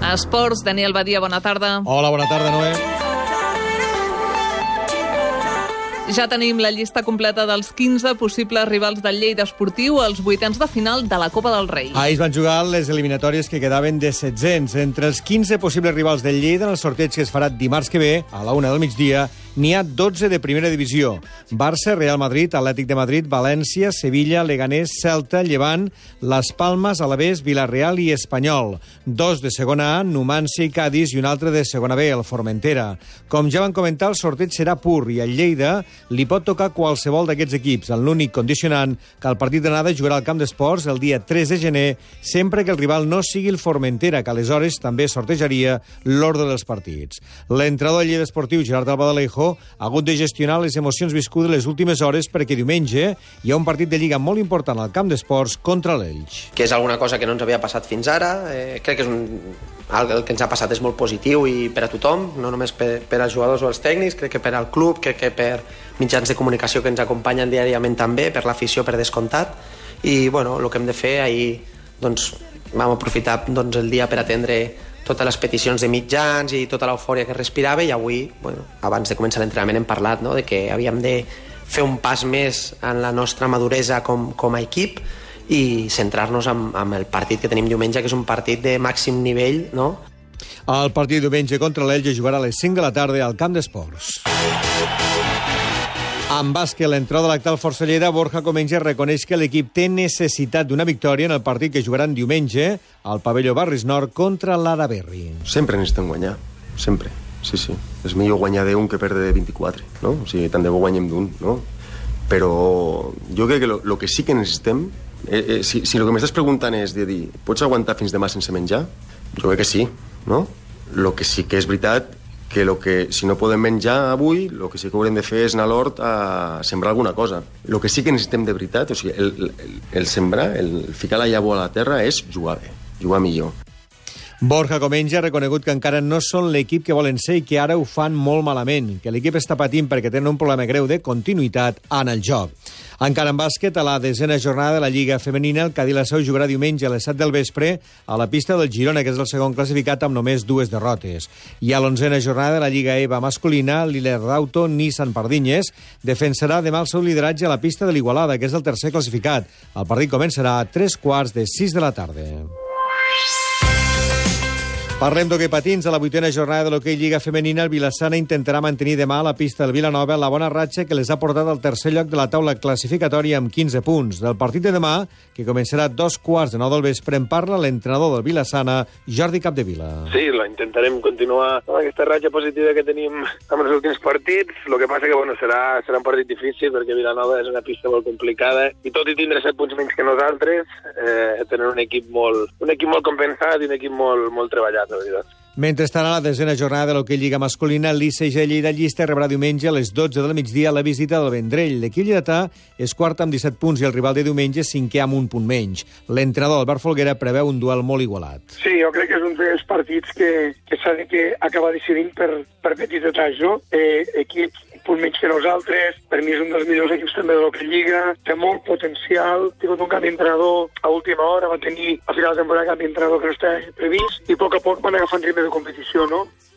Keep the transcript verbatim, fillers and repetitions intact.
Esports, Daniel Badia, bona tarda. Hola, bona tarda, Noé. Ja tenim la llista completa dels quinze possibles rivals del Lleida Esportiu als vuitens de final de la Copa del Rei. Ahir es van jugar les eliminatòries que quedaven de setzents. Entre els quinze possibles rivals del Lleida, en el sorteig que es farà dimarts que ve, a la una del migdia, n'hi ha dotze de primera divisió. Barça, Real Madrid, Atlètic de Madrid, València, Sevilla, Leganés, Celta, Llevant, Las Palmas, Alavés, Villarreal i Espanyol. Dos de segona A, Numancia i Cádiz, i un altre de segona B, el Formentera. Com ja van comentar, el sorteig serà pur i al Lleida li pot tocar qualsevol d'aquests equips, en l'únic condicionant que el partit d'anada jugarà al Camp d'Esports el dia tres de gener, sempre que el rival no sigui el Formentera, que aleshores també sortejaria l'ordre dels partits. L'entrenador del Lleida Esportiu, Gerard Albadalejo, ha hagut de gestionar les emocions viscudes les últimes hores perquè diumenge hi ha un partit de Lliga molt important al Camp d'Esports contra l'Elx. Que és alguna cosa que no ens havia passat fins ara. Eh, crec que és un... el que ens ha passat és molt positiu i per a tothom, no només per, per als jugadors o als tècnics, crec que per al club, crec que per mitjans de comunicació que ens acompanyen diàriament també, per l'afició per descomptat. I bueno, el que hem de fer, ahir doncs, vam aprofitar doncs, el dia per atendre totes les peticions de mitjans i tota l'eufòria que respirava, i avui, bueno, abans de començar l'entrenament, hem parlat, no?, de que havíem de fer un pas més en la nostra maduresa com, com a equip i centrar-nos en, en el partit que tenim diumenge, que és un partit de màxim nivell, no? El partit diumenge contra l'Elx jugarà a les cinc de la tarda al Camp d'Esports. En bàsquet, l'entrenador de l'actual Força Lleida, Borja Comenge, reconeix que l'equip té necessitat d'una victòria en el partit que jugaran diumenge al pavelló Barris Nord contra l'Araberri. Sempre necessitem guanyar, sempre. Sí, sí. És millor guanyar d'un que perdre de vint-i-quatre, no? O sigui, tant de bo guanyem d'un, no? Però jo crec que lo, lo que sí que necessitem... Eh, eh, si, si el que m'estàs preguntant és de dir, pots aguantar fins demà sense menjar? Jo crec que sí, no? Lo que sí que és veritat que, lo que si no podem menjar avui, el que sí que haurem de fer és anar a l'hort a sembrar alguna cosa. El que sí que necessitem de veritat, o sigui, el, el, el sembrar, el ficar la llavor a la terra és jugar bé, jugar millor. Borja Comenge ha reconegut que encara no són l'equip que volen ser i que ara ho fan molt malament, que l'equip està patint perquè tenen un problema greu de continuïtat en el joc. Encara en bàsquet, a la desena jornada de la Lliga Femenina, el Cadí La Seu jugarà diumenge a les set del vespre a la pista del Girona, que és el segon classificat amb només dues derrotes. I a l'onzena jornada de la Lliga EVA masculina, l'Ilerauto Nissan Pardinyes defensarà demà el seu lideratge a la pista de l'Igualada, que és el tercer classificat. El partit començarà a tres quarts de sis de la tarda. Parlem d'hoquei patins. A la vuitena jornada de l'hoquei Lliga Femenina, el Vilassana intentarà mantenir demà a la pista del Vilanova la bona ratxa que les ha portat al tercer lloc de la taula classificatòria amb quinze punts. Del partit de demà, que començarà a dos quarts de nou del vespre, en parla l'entrenador del Vilassana, Jordi Capdevila. Sí, la intentarem continuar amb aquesta ratxa positiva que tenim amb els últims partits. El que passa que bueno, serà, serà un partit difícil perquè Vilanova és una pista molt complicada i tot i tindre set punts menys que nosaltres, eh, tenen un equip molt, un equip molt compensat i un equip molt, molt treballat. Mentrestant, a la desena jornada de l'hoquei Lliga masculina, l'I C G Lleida Llista rebrà diumenge a les dotze del migdia la visita del Vendrell. L'equip lleidatà és quart amb disset punts i el rival de diumenge cinquè amb un punt menys. L'entrenador Albert Folguera preveu un duel molt igualat. Sí, jo crec que és un dels partits que, que s'ha de que acabar decidint per, per petits detalls, no? Eh, equips punt menys que nosaltres, per mi és un dels millors equips també de l'hoquei Lliga, té molt potencial, ha tingut un canvi d'entrenador a última hora, va tenir a final de temporada canvi d'entrenador que no està previst, i a poc a poc van agafant ritme de competició, no?